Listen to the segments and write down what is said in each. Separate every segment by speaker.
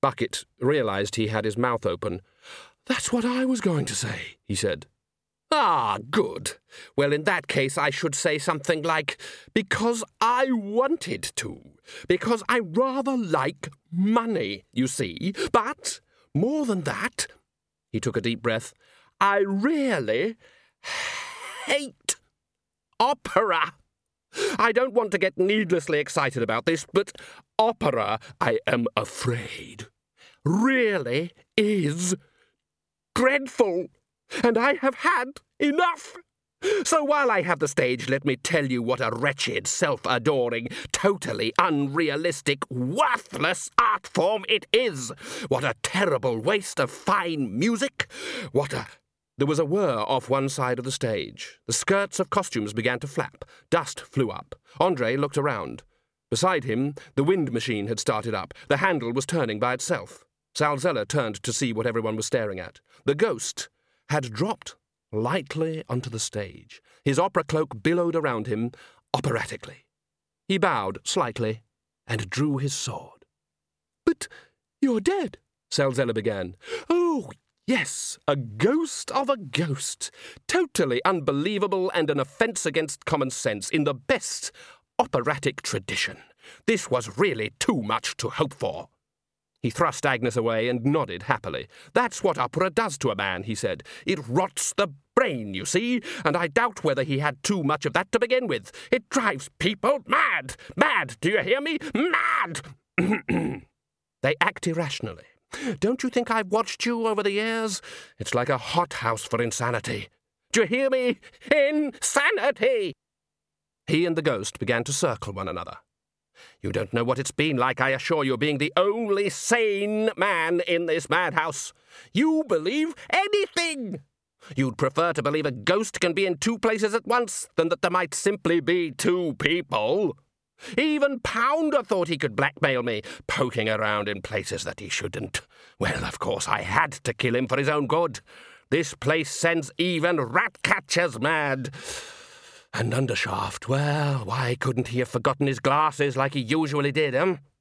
Speaker 1: Bucket realized he had his mouth open. "That's what I was going to say," he said. "Ah, good. Well, in that case, I should say something like, because I wanted to. Because I rather like money, you see. But, more than that," he took a deep breath, "I really hate opera. I don't want to get needlessly excited about this, but opera, I am afraid, really is dreadful, and I have had enough. So while I have the stage, let me tell you what a wretched, self-adoring, totally unrealistic, worthless art form it is. What a terrible waste of fine music. There was a whir off one side of the stage. The skirts of costumes began to flap. Dust flew up. Andre looked around. Beside him, the wind machine had started up. The handle was turning by itself. Salzella turned to see what everyone was staring at. The ghost had dropped lightly onto the stage. His opera cloak billowed around him operatically. He bowed slightly and drew his sword. "But you're dead," Salzella began. "Oh, yes, a ghost of a ghost. Totally unbelievable and an offence against common sense in the best operatic tradition. This was really too much to hope for." He thrust Agnes away and nodded happily. "That's what opera does to a man," he said. "It rots the brain, you see, and I doubt whether he had too much of that to begin with. It drives people mad. Mad, do you hear me? Mad!" "They act irrationally. Don't you think I've watched you over the years? It's like a hothouse for insanity. Do you hear me? Insanity!" He and the ghost began to circle one another. "You don't know what it's been like, I assure you, being the only sane man in this madhouse. You believe anything. You'd prefer to believe a ghost can be in two places at once than that there might simply be two people. Even Pounder thought he could blackmail me, poking around in places that he shouldn't. Well, of course, I had to kill him for his own good. This place sends even rat-catchers mad. And Undershaft, well, why couldn't he have forgotten his glasses like he usually did,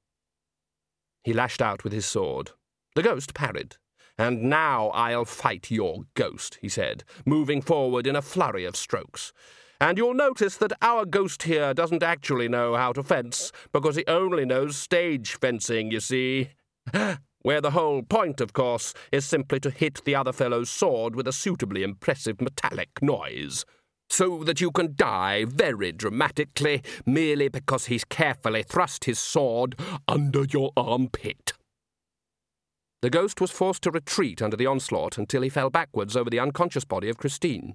Speaker 1: He lashed out with his sword. The ghost parried. "And now I'll fight your ghost," he said, moving forward in a flurry of strokes. "And you'll notice that our ghost here doesn't actually know how to fence, because he only knows stage fencing, you see. Where the whole point, of course, is simply to hit the other fellow's sword with a suitably impressive metallic noise, so that you can die very dramatically merely because he's carefully thrust his sword under your armpit." The ghost was forced to retreat under the onslaught until he fell backwards over the unconscious body of Christine.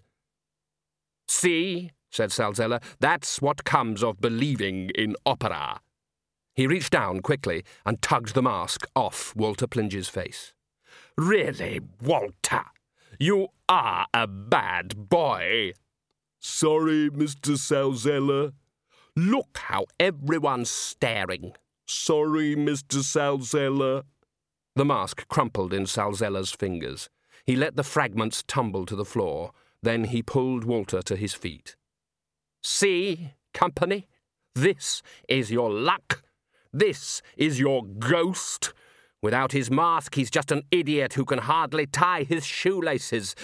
Speaker 1: "See," said Salzella, "that's what comes of believing in opera." He reached down quickly and tugged the mask off Walter Plinge's face. "Really, Walter, you are a bad boy." "Sorry, Mr. Salzella." "Look how everyone's staring." "Sorry, Mr. Salzella." The mask crumpled in Salzella's fingers. He let the fragments tumble to the floor. Then he pulled Walter to his feet. "See, company? This is your luck. This is your ghost. Without his mask, he's just an idiot who can hardly tie his shoelaces.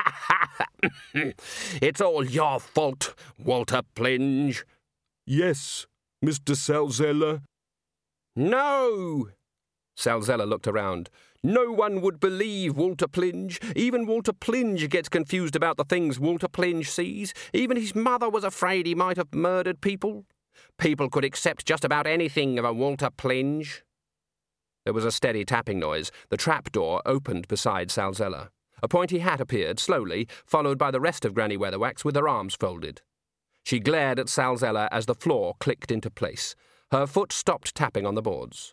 Speaker 1: It's all your fault, Walter Plinge." "Yes, Mr. Salzella." "No!" Salzella looked around. "No one would believe Walter Plinge. Even Walter Plinge gets confused about the things Walter Plinge sees. Even his mother was afraid he might have murdered people. People could accept just about anything of a Walter Plinge." There was a steady tapping noise. The trapdoor opened beside Salzella. A pointy hat appeared, slowly, followed by the rest of Granny Weatherwax with her arms folded. She glared at Salzella as the floor clicked into place. Her foot stopped tapping on the boards.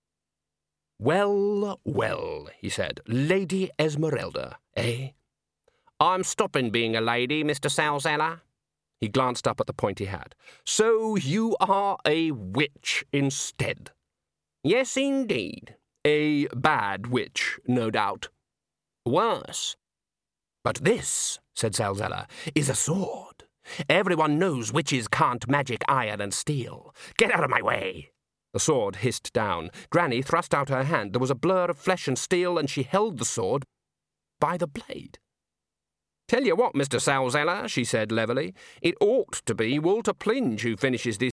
Speaker 1: "Well, well," he said. "Lady Esmeralda, eh?" "I'm stopping being a lady, Mr. Salzella." He glanced up at the pointy hat. "So you are a witch instead?" "Yes, indeed. A bad witch, no doubt." "Worse." "But this," said Salzella, "is a sword. Everyone knows witches can't magic iron and steel. Get out of my way." The sword hissed down. Granny thrust out her hand. There was a blur of flesh and steel, and she held the sword by the blade. "Tell you what, Mr. Salzella," she said levelly, "it ought to be Walter Plinge who finishes this